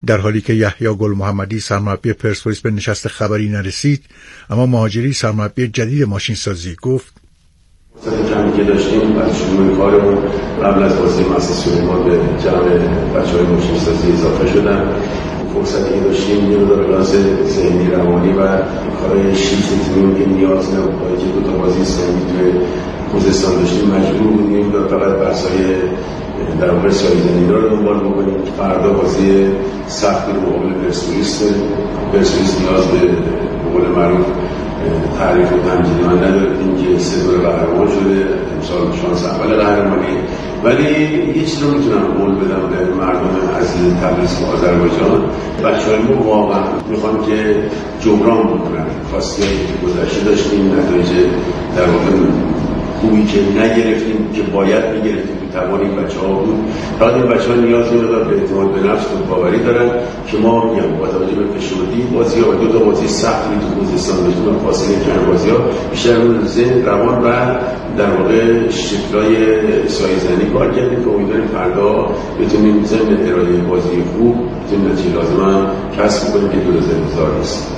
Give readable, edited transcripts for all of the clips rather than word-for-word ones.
در حالی که یحیی گل محمدی سرمربی پرسپولیس به نشست خبری نرسید، اما مهاجری سرمربی جدید ماشین سازی گفت جمعی که داشتیم از شروع کارمون قبل از بازی مسی سلیمان به جمع بچه‌های ماشین سازی اضافه شدن. فرصتی که داشتیم یه مقدار کلاس ذهنی روانی و کارهای شیفت تیمی که نیاز نبود که دو تا بازی سنگی توی خوزستان داشتیم مجبور بودیم فقط بحث‌های در واقع سایه‌زنی رو دنبال بکنیم. فردا بازی سختی رو مقابل پرسپولیس نیاز به قول معروف تعریف و تمجید من نداریم که 3 دوره قهرمان شده، امسال شانس اول قهرمانی. ولی یه چیز رو میتونم قول بدم به مردم عزیز تبریز و آذربایجان، بچه‌های ما واقعا میخوان که جبران بکنن خواستگاهی که گذشته داشتیم، نتایج در واقع خوبی که نگرفتیم که باید میگرفتیم تو توان این بچه‌ها بود. فقط این بچه‌ها نیاز به اعتماد به نفس و باوری دارن که ما میگم با توجه به فشردگی بازی‌ها و 2 تا بازی سختی تو خوزستان داشتیم، فاصله کم بازی‌ها بیشتر رو ذهن، روان و در واقع شکل‌های سایه‌زنی کار کردیم که امیدواریم فردا بتونیم ضمن ارائه بازی خوب بتونیم نتیجه لازم کسب کنیم که 2000 نیست.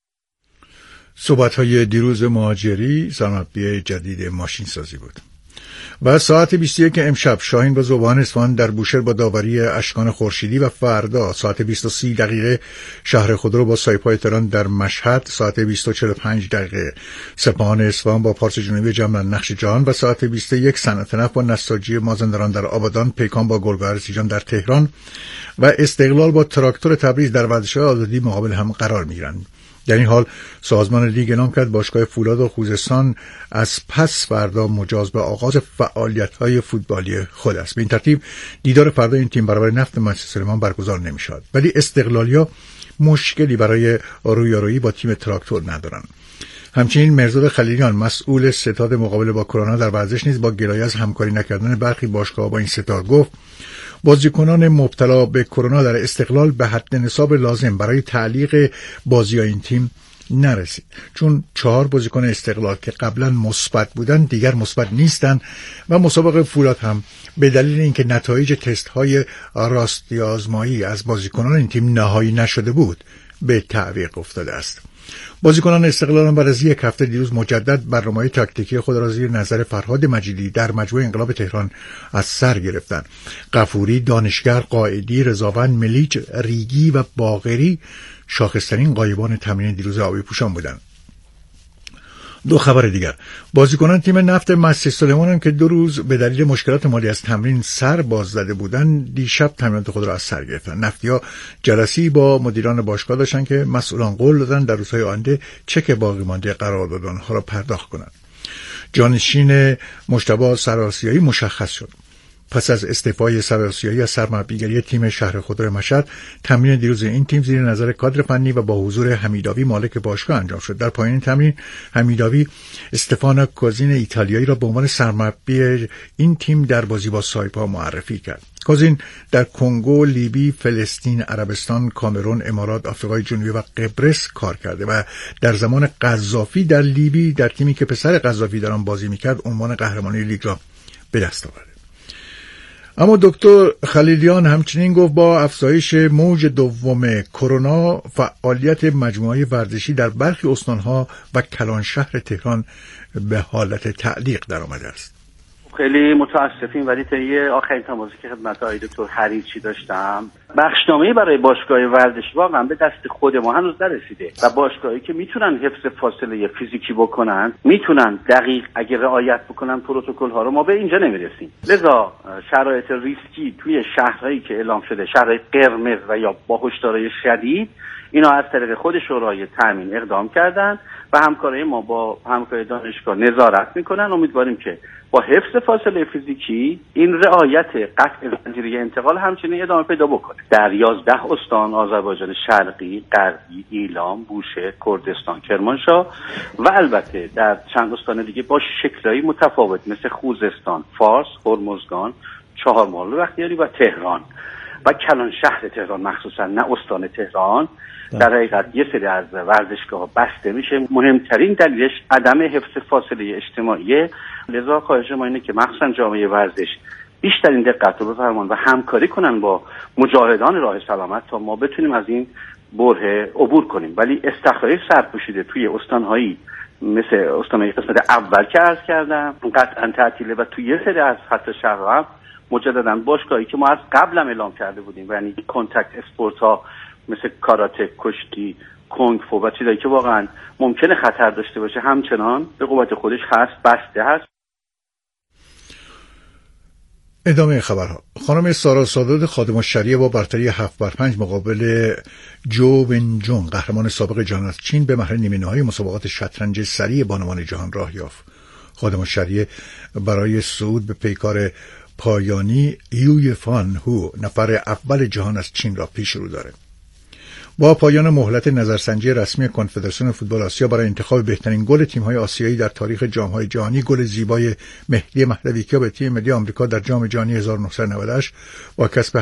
صحبت‌های دیروز مهاجری سرمربی جدید ماشین سازی بود. و ساعت 21 امشب شاهین و ذوبان اصفهان در بوشهر با داوری اشکان خورشیدی و فردا ساعت 20:30 دقیقه شهر خودرو با سایپای تهران در مشهد، ساعت 20:45 دقیقه سپاهان اصفهان با پارس جنوبی جمع نقش جهان و ساعت 21 صنعت نفت با نساجی مازندران در آبادان، پیکان با گلگهر سیجان در تهران و استقلال با تراکتور تبریز در ورزشگاه آزادی مقابل هم قرار می‌گیرند. در این حال سازمان لیگ اعلام کرد باشگاه فولاد و خوزستان از پس فردا مجاز به آغاز فعالیت‌های فوتبالی خود است. به این ترتیب دیدار فردا این تیم برابر نفت مسی سلیمان برگزار نمی‌شود. ولی استقلالیا مشکلی برای رویارویی با تیم تراکتور ندارند. همچنین مرزاد خلیلیان مسئول ستاد مقابله با کرونا در ورزش نیز با گلایه از همکاری نکردن برخی باشگاه‌ها با این ستاد گفت بازیکنان مبتلا به کرونا در استقلال به حد نصاب لازم برای تعلیق بازی‌های این تیم نرسید، چون 4 بازیکن استقلال که قبلا مثبت بودند دیگر مثبت نیستند و مسابقه فولاد هم به دلیل اینکه نتایج تست‌های راستی آزمایی از بازیکنان این تیم نهایی نشده بود به تعویق افتاده است. بازیکنان استقلال بعد از 1 هفته دیروز مجدد برنامه‌های تاکتیکی خود را زیر نظر فرهاد مجیدی در مجموعه انقلاب تهران از سر گرفتند. غفوری، دانشگر، قائدی، رضاوند، ملیچ، ریگی و باقری شاخص‌ترین غایبان تمرین دیروز آبی پوشان بودند. 2 خبر دیگر: بازیکنان تیم نفت مسی سلیمان هم که 2 روز به دلیل مشکلات مالی از تمرین سر باز زده بودند، دیشب تمرینات خود را از سر گرفتند. نفتی‌ها جلسه‌ای با مدیران باشگاه داشتند که مسئولان قول دادند در روزهای آینده چک باقی مانده قرارداد آنها را پرداخت کنند. جانشین مجتبی سرآسیایی مشخص شد. پس از استعفای سرآسیایی از سرمربیگری تیم شهر خودرو مشهد، تمرین دیروز این تیم زیر نظر کادر فنی و با حضور حمیداوی مالک باشگاه انجام شد. در پایان تمرین حمیداوی استفانو کوزین ایتالیایی را به عنوان سرمربی این تیم در بازی با سایپا معرفی کرد. کوزین در کنگو، لیبی، فلسطین، عربستان، کامرون، امارات، آفریقای جنوبی و قبرس کار کرده و در زمان قذافی در لیبی در تیمی که پسر قذافی در آن بازی می‌کرد عنوان قهرمانی لیگ را به دست آورد. اما دکتر خلیلیان همچنین گفت با افزایش موج دوم کرونا فعالیت مجموعه ورزشی در برخی استانها و کلان شهر تهران به حالت تعلیق درآمده است. خیلی متاسفیم، ولی طی آخرین تماسی که خدمت آقای دکتر حریچی داشتم، بخشنامه‌ای برای باشگاه ورزشی واقعا به دست خود ما هنوز نرسیده و باشگاهایی که میتونن حفظ فاصله فیزیکی بکنن، میتونن دقیق اگه رعایت بکنن پروتکل ها رو، ما به اینجا نمیرسیم. لذا شرایط ریسکی توی شهرهایی که اعلام شده شهرهای قرمز و یا با هشدارهای شدید، اینا از طریق خود شورای تامین اقدام کردن و همکارای ما با همکارای دانشگاه نظارت میکنن. امیدواریم که با حفظ فاصله فیزیکی این رعایت قطع زنجیره انتقال همچنین ادامه پیدا بکنه. در 11 استان آذربایجان شرقی، غربی، ایلام، بوشهر، کردستان، کرمانشاه و البته در چند استان دیگه با شکل‌های متفاوت مثل خوزستان، فارس، هرمزگان، چهارمحال بختیاری و تهران و کلان شهر تهران، مخصوصا نه استان تهران، در حقیقت یه سری از ورزشگاه بسته میشه. مهمترین دلیلش عدم حفظ فاصله اجتماعی. لذا خواهش ما اینه که مخصوصا جامعه ورزش بیشترین دقت رو بفرمان و همکاری کنن با مجاهدان راه سلامت تا ما بتونیم از این بره عبور کنیم. ولی استخرهای سرپوشیده توی استانهایی مثل استانهای قسمت اول که عرض کردم قطعا تعطیله و توی یه سری از خط شهر هم مجددا باشگاهی که ما از قبل هم اعلام کرده بودیم، یعنی کانتاکت اسپورت ها مثل کاراته، کشتی، کنگ فو و چیزایی که واقعا ممکنه خطر داشته باشه همچنان به قوت خودش هست، بسته هست. ادامه خبرها. خانم سارا سادات خادم الشریعه با برتری 7-5 مقابل جو ونجون قهرمان سابق جهان از چین به مرحله نیمه نهایی مسابقات شطرنج سری بانوان جهان راه یافت. خادم الشریعه برای صعود به پیکار پایانی یوی فان هو نفر اول جهان از چین را پیش رو داره. با پایان مهلت نظرسنجی رسمی کنفدراسیون فوتبال آسیا برای انتخاب بهترین گل تیم‌های آسیایی در تاریخ جام‌های جهانی، گل زیبای مهدی مهدوی‌کیا به تیم ملی آمریکا در جام جهانی 1998 با کسب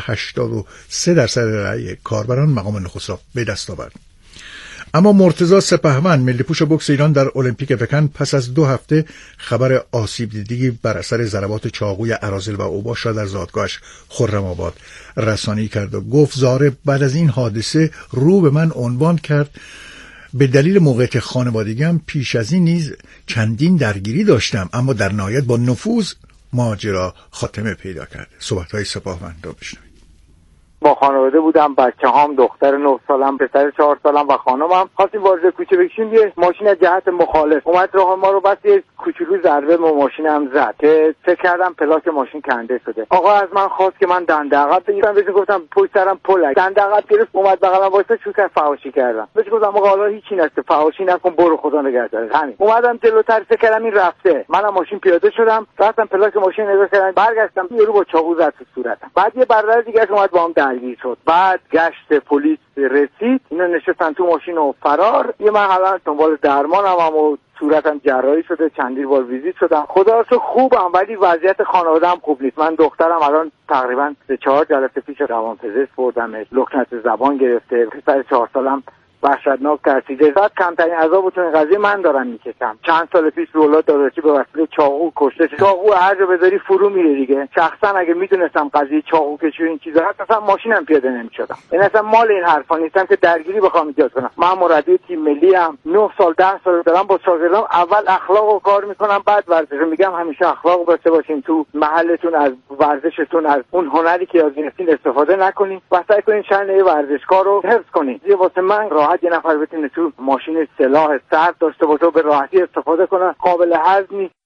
83% رأی کاربران مقام نخست را به دست آورد. اما مرتضی سپهبند ملی‌پوش بوکس ایران در المپیک پکن پس از 2 هفته خبر آسیب دیدگی بر اثر ضربات چاقوی اراذل و اوباش را در زادگاهش خرم‌آباد رسانی کرد و گفت زاره بعد از این حادثه رو به من عنوان کرد به دلیل موقعیت خانوادگیم پیش از این نیز چندین درگیری داشتم، اما در نهایت با نفوذ ماجرا خاتمه پیدا کرد. صحبت‌های سپاهبند را بشنوید. با خانواده بودم، بچه‌هام، دختر 9 سالم، پسر 4 سالم و خانمم خواستیم وارد کوچه بشیم. یه ماشین از جهت مخالف اومد راه ما رو بس یه کوچولو ضربه به ماشینم زد که فکر کردم پلاک ماشین کنده شده. آقا از من خواست که من دنده عقب بگیرم، بهش گفتم پشت سرم پل دنده عقب گرفت، اومد بغلم وایساد، شروع کرد فحاشی کردم. بهش گفتم آقا حالا هیچی نشه، فحاشی نکن، برو خدا نگهدارت. همین. اومدم جلوتر فکر کردم این رفته، منم ماشین پیاده شدم، رفتم پلاک ماشین نگاه کردم، برگشتم یارو با چاقو زد تو صورتم. بعد یه برادر دیگه اومد با هم درگیر شد. بعد گشت پلیس رسید، اینا نشستن تو ماشین و فرار. یه من حالا دنبال درمانم و صورتم جراحی شده، چندین بار ویزیت شدم، خدا رو خوبم، ولی وضعیت خانواده‌ام خوب نیست. من دخترم الان تقریبا 4 جلسه پیش روانپزشک بردمش، لکنت زبان گرفته، پسر 4 سالم وحشتناک ترسیده. صد کمترین عذاب تو این قضیه من دارم میکشم. چند سال پیش رولات داداشی به وسیله چاقو کشته شد. چاقو هر جا بذاری فرو میره دیگه. شخصا اگه میدونستم قضیه چاقو کشی و این چیزا هست اصلا ماشینم پیاده نمیشدم. این اصلا مال این حرفا نیستم که درگیری بخوام ایجاد کنم. من مربی تیم ملی ام، 9 سال 10 سال دارم با شاگردام اول اخلاقو کار میکنم، بعد ورزش. میگم همیشه اخلاق داشته باشین تو محلتون، از ورزشتون، از اون هنری که یاد گرفتین استفاده نکنین و سعی کنین شأن ورزشکار رو حفظ کنین. واسه من راحت یه نفر بتونه تو ماشین سلاح سرد داشته باشه و به راحتی استفاده کنه قابل هضم نیست.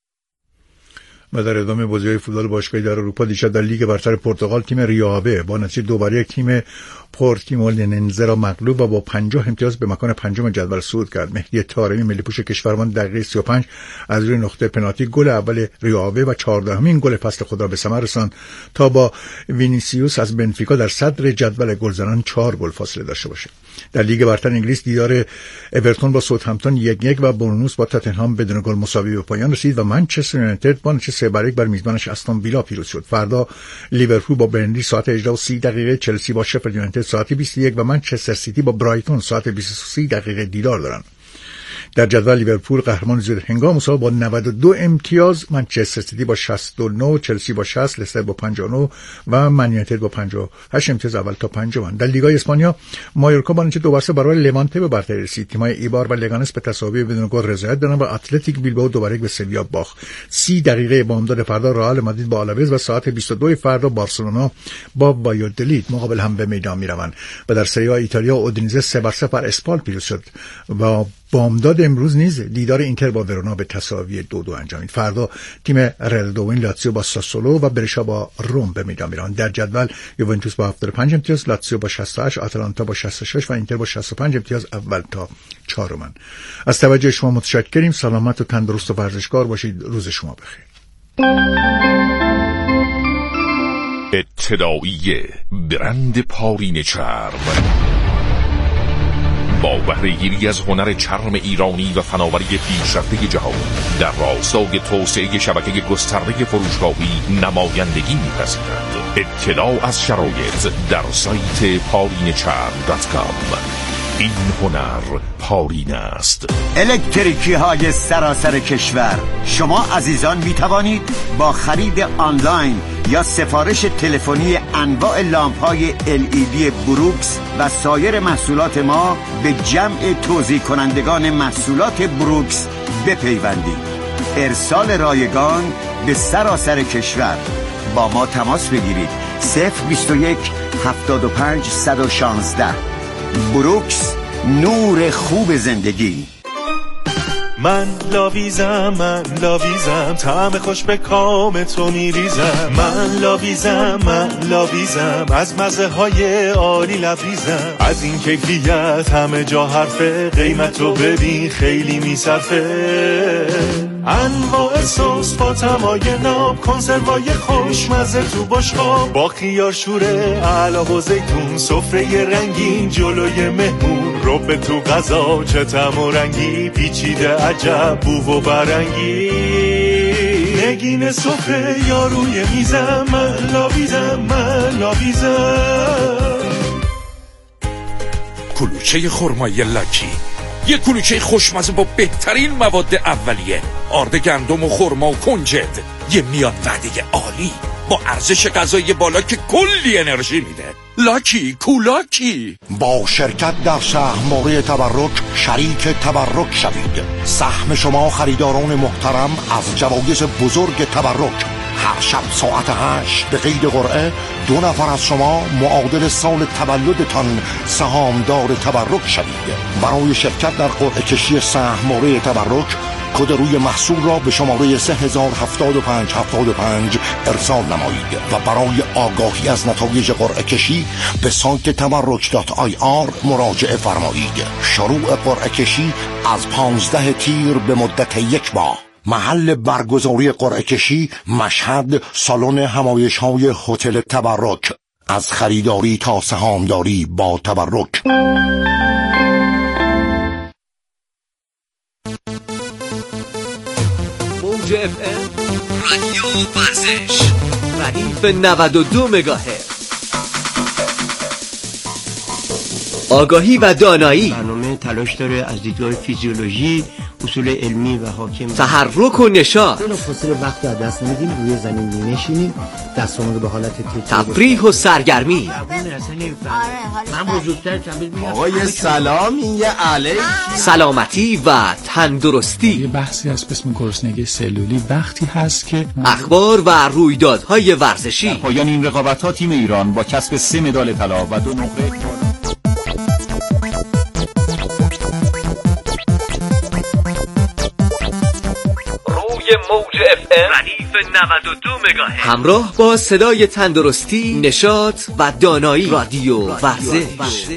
و در ادامه بازی‌های فوتبال باشگاهی در اروپا دیشب در لیگ برتر پرتغال تیم ریاوه با نتیجه 2-1 تیم پورتیموننزه را مغلوب و با 50 امتیاز به مکان پنجم جدول صعود کرد. مهدی طارمی ملی‌پوش کشورمان دقیقه 35 از روی نقطه پنالتی گل اول ریاوه و 14مین گل فصل خود را به ثمر رساند تا با وینیسیوس از بنفیکا در صدر جدول گلزنان 4 گل فاصله داشته باشد. در لیگ برتر انگلیس دیدار اورتون با ساوثهمپتون 1-1 و بورنموث با تاتنهام بدون گل مساوی به پایان رسید و منچستر یونایتد با نتیجه 3-1 بر میزبانش استون ویلا پیروز شد. فردا لیورپول با برنلی ساعت 18:30، چلسی با شفیلد یونایتد ساعت 21 و منچستر سیتی با برایتون ساعت 23 دیدار دارند. در جدول لیورپول قهرمان زود هنگام مسابقه با 92 امتیاز، منچستر سیتی با 69، چلسی با 60، لستر با 59 و من یونایتد با 58 امتیاز اول تا پنجم. در لیگای اسپانیا مایورکا با نتیجه 2-0 برای لوانته به برتری رسید. تیم‌های ایبار و لگانس به تساوی بدون گل رضایت دادند و اتلتیک بیلبائو 2-1 به سویا باخت. 30 دقیقه بامداد فردا رئال مادرید با آلاوز و ساعت 22 فردا بارسلونا با وایادولید مقابل هم به میدان میروند. و در سری آ ایتالیا اودینزه 3-0 بر اسپال پیروز شد و بامداد امروز نیز دیدار اینتر با ورونا به تساوی 2-2 انجامید. فردا تیم رئال دوین لاتزیو با ساسولو و برشا با روم به میدان میروند. در جدول یوونتوس با 75 امتیاز، لاتزیو با 68، آتالانتا با 66 و اینتر با 65 امتیاز اول تا چهارم. از توجه شما متشکریم. سلامت و تندرست و ورزشکار باشید. روز شما بخیر. اطلاعیه برند پارین چرم با بهره‌گیری از هنر چرم ایرانی و فناوری پیشرفته جهانی در راستای توسعه شبکه گسترده فروشگاهی نمایندگی می‌پذیرد. اطلاع از شرایط در سایت parinechar.com. این هنر پارین است. الکتریکی های سراسر کشور، شما عزیزان می توانید با خرید آنلاین یا سفارش تلفنی انواع لامپ های LED بروکس و سایر محصولات ما به جمع توزیع کنندگان محصولات بروکس بپیوندید. ارسال رایگان به سراسر کشور. با ما تماس بگیرید 021 75 116. بروکس، نور خوب زندگی. من لاویزم طعم خوش به کام تو میریزم. من لاویزم از مزه های عالی لبریزم. از این کیفیت همه جا حرفه، قیمتو ببین خیلی میصرفه. انواع سس با تمای ناب، کنسروای خوشمزه تو بشقاب، با خیار شوره علا و زیتون، سفره رنگین جلوی مهمون، رب تو غذا چه طعم و رنگی، پیچیده عجب بو و برنگی. نگین سفره یا روی میزم، من لاویزم. کلوچه خرمایی لاکی، یک کلوچه خوشمزه با بهترین مواد اولیه، آرد گندم و خرما و کنجد، یه میان وعده عالی با ارزش غذایی بالا که کلی انرژی میده. لاکی کولاکی. با شرکت در سهم‌موری تبرک شریک تبرک شوید. سهم شما خریداران محترم از جوایز بزرگ تبرک. هر شب ساعت 8 به قید قرعه 2 نفر از شما معادل سال تولدتان سهامدار تبرک شوید. برای شرکت در قرعه کشی سهم‌موری تبرک کد روی محصول را به شماره 307575 ارسال نمایید و برای آگاهی از نتایج قرعه کشی به سایت تبرک.ir مراجعه فرمایید. شروع قرعه کشی از 15 تیر به مدت 1 ماه. محل برگزاری قرعه کشی مشهد، سالن همایش‌های هتل تبرک. از خریداری تا سهامداری با تبرک. موج FM رادیو ورزش ردیف 92 مگاهرتز. آگاهی و دانایی. برنامه تلاش داره از دیدگاه فیزیولوژی، اصول علمی و حاکم، تحرک و نشاط. بلافاصله وقت از دست نمیدیم، روی زمین می‌نشینیم، دستمون رو به حالت تفریح و سرگرمی. من بزرگتر تمرین می‌کنم. آقای سلام، یه علیک. سلامتی و تندرستی. یه بحثی هست به اسم گرسنگی سلولی. وقتی هست که اخبار و رویدادهای ورزشی. در پایان این رقابت‌ها تیم ایران با کسب 3 مدال طلا و 2 نقره موج FM ردیف 92 مگاهرتز. همراه با صدای تندرستی، نشاط و دانایی. رادیو ورزش.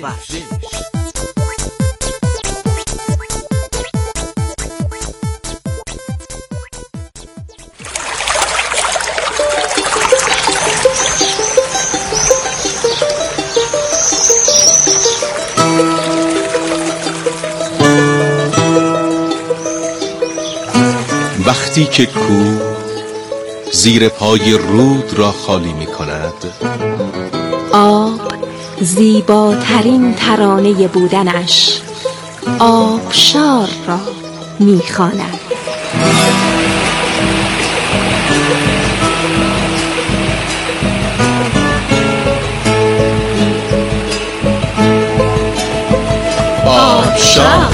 وقتی که کوه زیر پای رود را خالی می کند، آب زیباترین ترانه بودنش آبشار را می خواند. آبشار.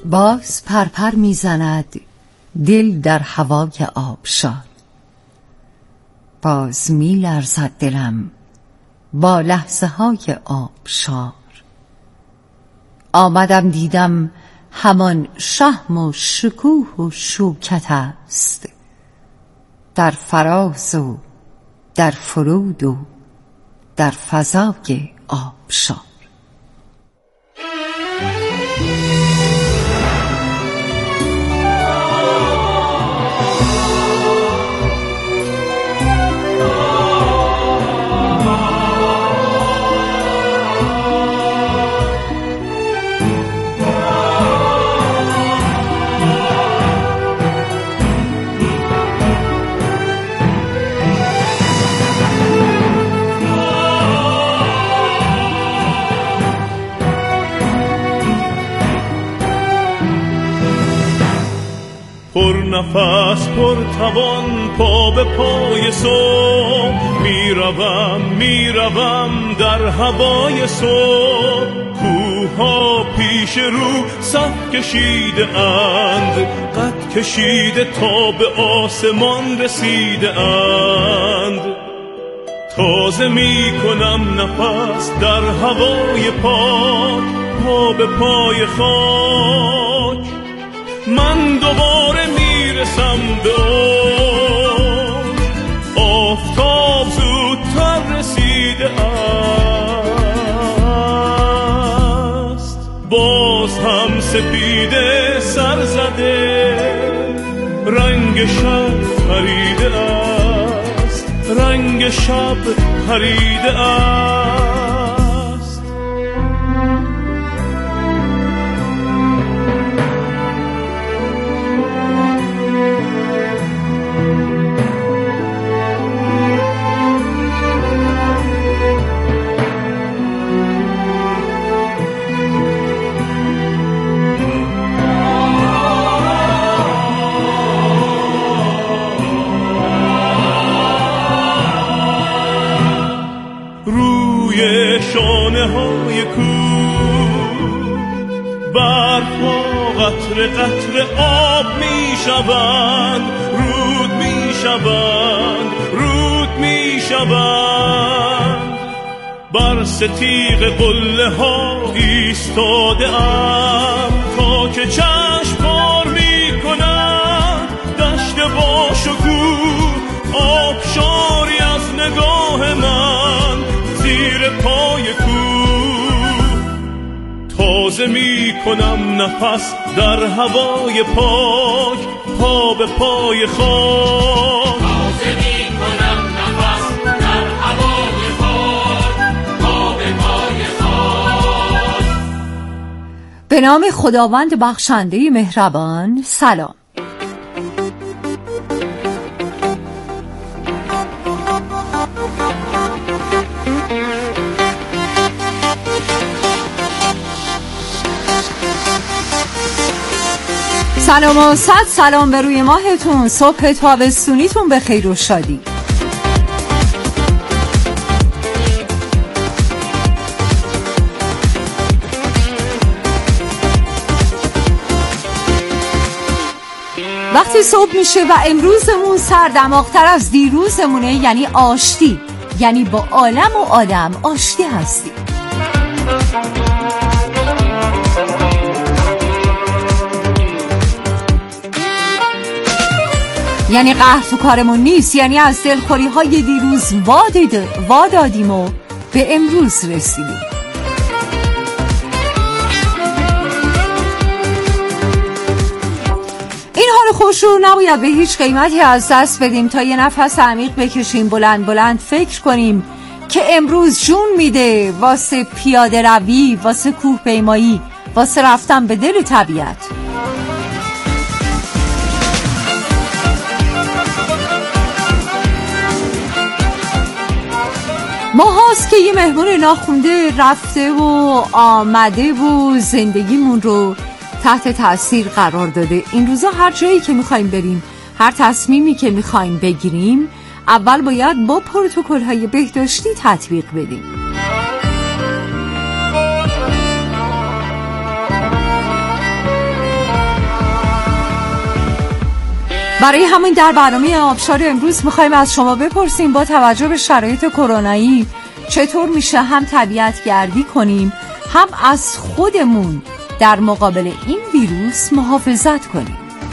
باز پرپر میزند دل در هوای آبشار، باز میلرزد دلم با لحظه های آبشار. آمدم دیدم همان شهم و شکوه و شوکت است، در فراز و در فرود و در فضای آبشار. پر نفس پر توان پا به پای صبح، میروم در هوای صبح. کوها پیش رو صف کشیده اند، قد کشیده تا به آسمان رسیده اند. تازه می کنم نفس در هوای پاک، پا به پای خاک. من دوباره میرسم به آفتاب، زودتر رسیده است. باز هم سپیده سر زده، رنگ شب پریده است، رنگ شب پریده است. شانه های کوه برفا قطره قطره آب می شوند، رود می شوند، رود می شوند. بر ستیغ قله ها ایستاده ام تا که چشم بار می کنند دشت با شکوه، آبشاری از نگاه من زیر پای کوه. تازه می کنم نفس در هوای پاک، پا به پای خاک. تازه می کنم نفس در هوای پاک، پا به پای خاک. به نام خداوند بخشنده مهربان. سلام. سلام و صد سلام به روی ماهتون. صبح تابستونیتون به خیر و شادی. وقتی صبح میشه و امروزمون سردماغ‌تر از دیروزمونه، یعنی آشتی، یعنی با عالم و آدم آشتی هستی. یعنی قهر تو کارمون نیست، یعنی از دلخوری های دیروز وادادیم و به امروز رسیدیم. این حال خوش رو نباید به هیچ قیمتی از دست بدیم تا یه نفس عمیق بکشیم، بلند بلند فکر کنیم که امروز جون میده واسه پیاده روی، واسه کوه پیمایی، واسه رفتن به دل طبیعت. ماهاست که یه مهمون ناخونده رفته و آمده و زندگیمون رو تحت تأثیر قرار داده. این روزا هر جایی که میخوایم بریم، هر تصمیمی که میخوایم بگیریم، اول باید با پروتکل‌های بهداشتی تطبیق بدیم. برای همین در برنامه آبشار امروز میخوایم از شما بپرسیم با توجه به شرایط کرونایی چطور میشه هم طبیعت گردی کنیم هم از خودمون در مقابل این ویروس محافظت کنیم.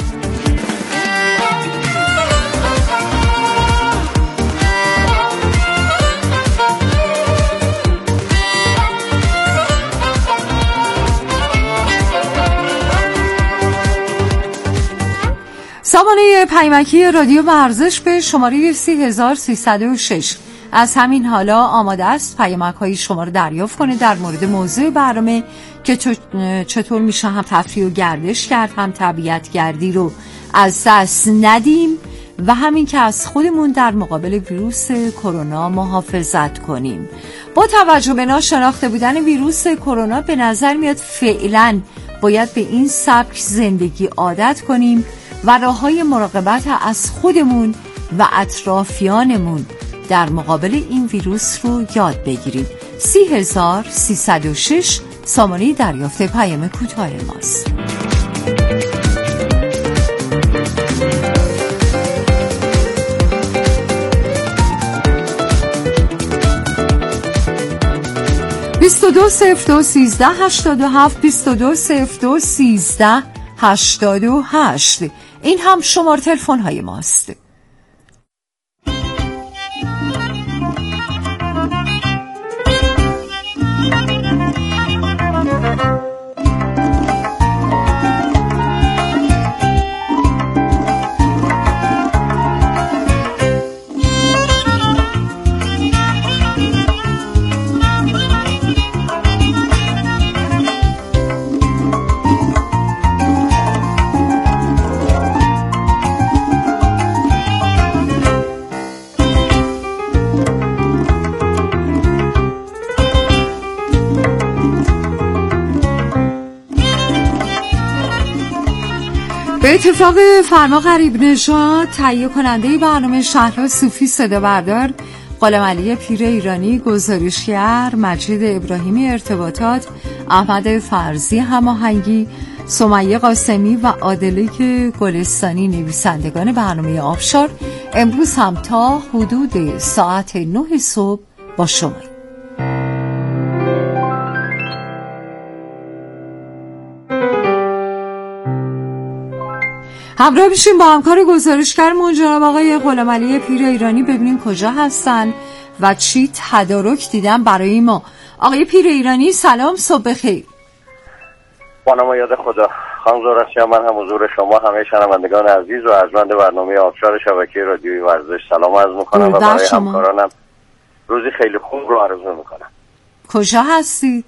سامانه پیمکی رادیو ورزش به شماره 3306 از همین حالا آماده است پیامک‌های شما رو دریافت کنه در مورد موضوع برنامه که چطور میشه هم تفریح و گردش کرد هم طبیعت گردی رو از دست ندیم و همین که از خودمون در مقابل ویروس کرونا محافظت کنیم. با توجه به ناشناخته بودن ویروس کرونا به نظر میاد فعلا باید به این سبک زندگی عادت کنیم و راه‌های مراقبت از خودمون و اطرافیانمون در مقابل این ویروس رو یاد بگیرید. 3306 سامانه دریافت پیام کوتاه ماست. بیستودو صفر دو 1387 2202 1388 این هم شماره تلفن های ماست. به اتفاق فرما غریب نژاد تهیه کننده برنامه شهرها صوفی صدا بردار، قلمعلی پیر ایرانی گزارشگر، مجید ابراهیمی ارتباطات، احمد فرزی هماهنگی، سمیه قاسمی و عادله گلستانی نویسندگان برنامه آبشار امروز هم تا حدود ساعت 9 صبح با شما. همراه میشیم با همکار گزارشگرمون جناب آقای غلامعلی پیر ایرانی ببینیم کجا هستن و چی تدارک دیدن برای ما. آقای پیر ایرانی سلام، صبح بخیر. با نام یاد خدا. خانم زورسیان، من هم حضور شما همه شنوندگان عزیز و ارجمند برنامه آبشار شبکه رادیویی ورزش سلام عرض میکنم و برای همکارانم روزی خیلی خوب رو آرزو میکنم. کجا هستید؟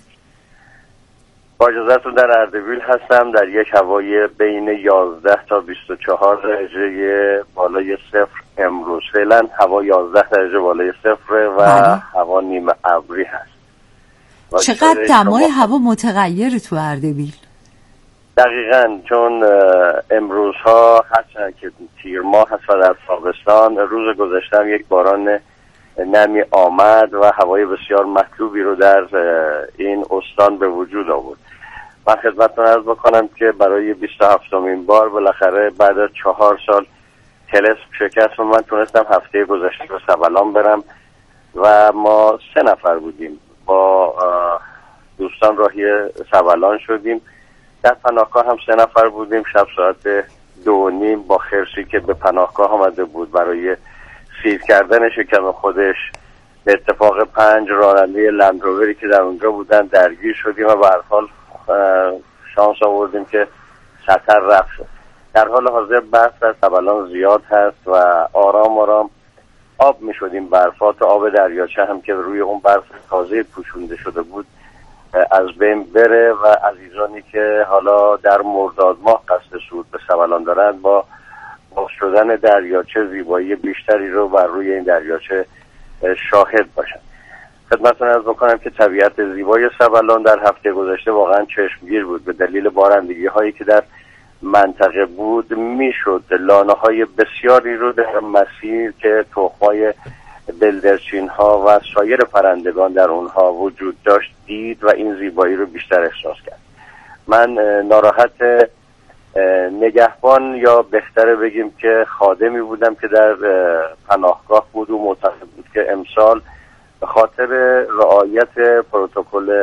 با اجازهتون در اردبیل هستم، در یک هوای بین 11 تا 24 درجه بالای صفر امروز. فعلا هوا 11 درجه بالای صفر و هوا نیمه ابری هست. چقدر دمای هوا متغیر تو اردبیل؟ دقیقاً، چون امروزها هرچند که تیر ماه هست و در تابستان، روز گذشته یک باران نمی آمد و هوای بسیار مطلوبی رو در این استان به وجود آورد. من خدمتتون عرض بکنم که برای 27مین بار بالاخره بعد از 4 سال طلسم شکست و من تونستم هفته گذشته به سبلان برم و ما 3 نفر بودیم. با دوستان راهی سبلان شدیم. در پناهگاه هم 3 نفر بودیم. شب ساعت 2:30 با خرسی که به پناهگاه آمده بود برای سیر کردن شکم خودش به اتفاق 5 راننده لندرووری که در اونجا بودن درگیر شدیم و به هر حال شانس آوردیم که خطر رفت شد. در حال حاضر برف در سبلان زیاد هست و آرام آرام آب می شدیم. برفات آب دریاچه هم که روی اون برف تازه پوشونده شده بود از بین بره و عزیزانی که حالا در مرداد ماه قصد صعود به سبلان دارند با باز شدن دریاچه زیبایی بیشتری رو بر روی این دریاچه شاهد باشن. خدمتتون عرض بکنم که طبیعت زیبای سبلان در هفته گذشته واقعا چشمگیر بود. به دلیل بارندگی هایی که در منطقه بود میشد لانه های بسیاری رو در مسیر که تخمای بلدرچین ها و سایر پرندگان در اونها وجود داشت دید و این زیبایی رو بیشتر احساس کرد. من ناراحت نگهبان یا بهتره بگیم که خادمی بودم که در پناهگاه بود و معتقد بود که امسال به خاطر رعایت پروتکل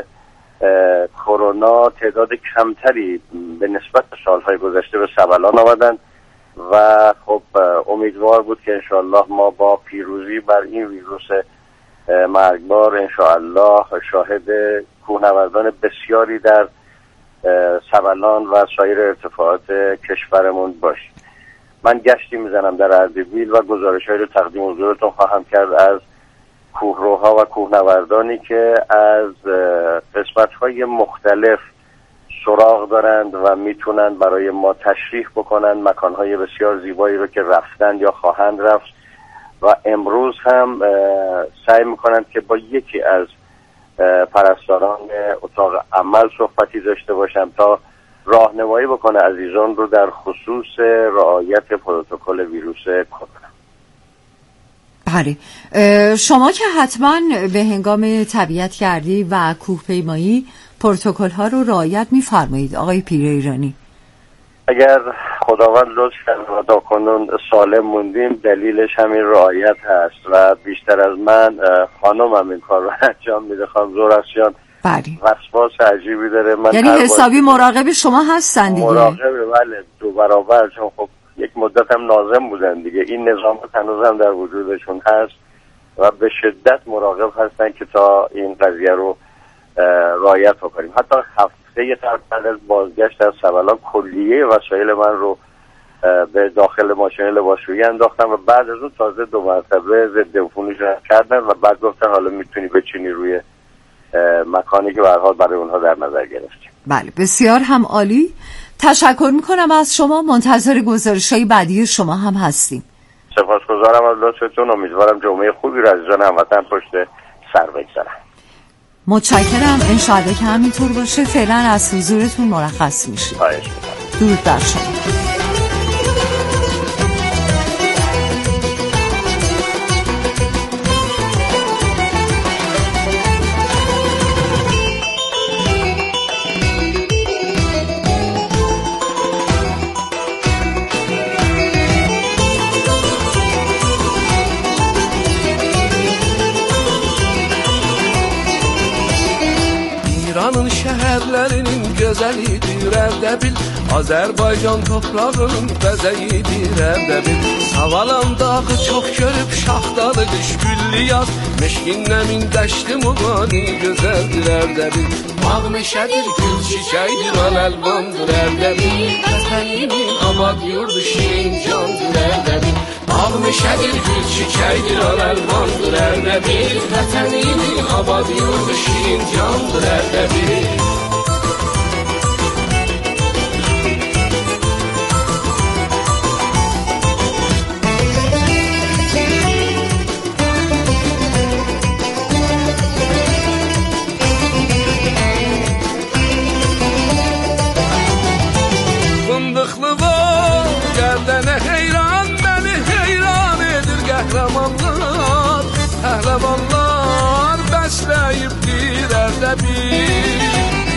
کرونا تعداد کمتری به نسبت سالهای گذشته به سبلان آمدن و خب امیدوار بود که انشاءالله ما با پیروزی بر این ویروس مرگبار انشاءالله شاهد کوهنوردان بسیاری در سبلان و سایر ارتفاعات کشورمون باشیم. من گشتی میزنم در اردبیل و گزارش‌هایی رو تقدیم حضورتون خواهم کرد از کوهروها و کوهنوردانی که از قسمت‌های مختلف سراغ دارند و میتونن برای ما تشریح بکنن مکان‌های بسیار زیبایی رو که رفتن یا خواهند رفت و امروز هم سعی میکنند که با یکی از پرستاران اتاق عمل صحبتی داشته باشم تا راهنمایی بکنه عزیزان رو در خصوص رعایت پروتکل ویروس کرونا. بله، شما که حتما به هنگام تبیت گردی و کوهپیمایی پروتکل ها رو رعایت می‌فرمایید آقای پیر ایرانی؟ اگر خداوند لطف کرد و تا کنون سالم موندیم دلیلش همین رعایت هست و بیشتر از من خانمم این کار رو انجام میده. خانم زورخشیان وسواس عجیبی داره. من یعنی حسابی مراقب شما هستن دیگه؟ مراقب، بله، 2 برابر، چون خب یک مدت هم ناظم بودن دیگه. این نظام هنوز هم در وجودشون هست و به شدت مراقب هستن که تا این قضیه رو رعایت بکنیم. حتی هفته بعد از بازگشت از سبلان کلیه وسایل من رو به داخل ماشین لباسشویی انداختم و بعد از اون تازه 2 مرتبه ضد عفونی کردن و بعد گفتن حالا میتونی بچینی روی مکانی که به هر حال برای اونها در نظر گرفتیم. بله، بسیار هم عالی. تشکر میکنم از شما. منتظر گزارش‌های بعدی شما هم هستیم. سپاسگزارم از لطفتون. امیدوارم جمعه خوبی رو عزیزان هموطن پشت سر بگذارن. متشکرم. انشاءالله که همینطور باشه. فعلا از حضورتون مرخص میشیم. درود بر شما. İran'ın şehirlerinin gözelidir Erdebil, Azerbaycan toprağının bezeyidir Erdebil. Savalan dağı çok görüp şahdalı kış güllü yaz, meşkinlemin deşti mugani güzeldir Erdebil. Bağ meşedir, gül çiçeğidir, al elvandır Erdebil. Vətənimin abad yurdu şirin candır Erdebil. Bağ meşedir, gül çiçeğidir, al elvandır Erdebil. Vətənimin abad yurdu şirin candır Erdebil. Pəhləvanlar bəsləyibdir Ərdəbil.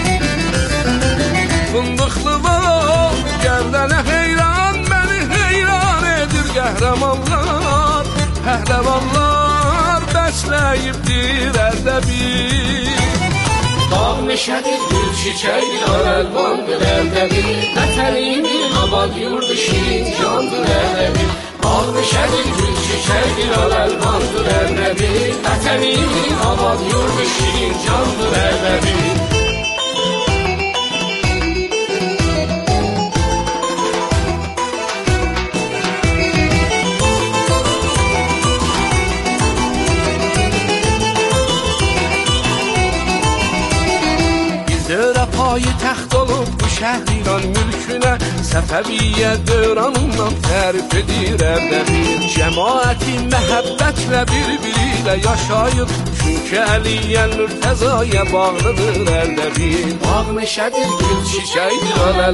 Fındıqlı var gəldənə heyran, məni heyran edir qəhrəmanlar. Pəhləvanlar bəsləyibdir Ərdəbil. Dağ meşədir, gül çiçəkdir, əlvandır Ərdəbil. Vətənimin abad yurdu şirin candır Ərdəbil. Dağ meşədir, gül çiçəkdir, əlvandır Ərdəbil. Vətənimin abad yurdu şirin candır Ərdəbil. Payı təxt olub bu şəhriran mülkünə, Səfəviyyə döranından tərif edir Ərdəbil. Cəmaəti məhəbbətlə bir-biri ilə yaşayıb, çünki Əliyə Mürtəzaya bağlıdır Ərdəbil. Bağ meşədir, gül çiçəkdir,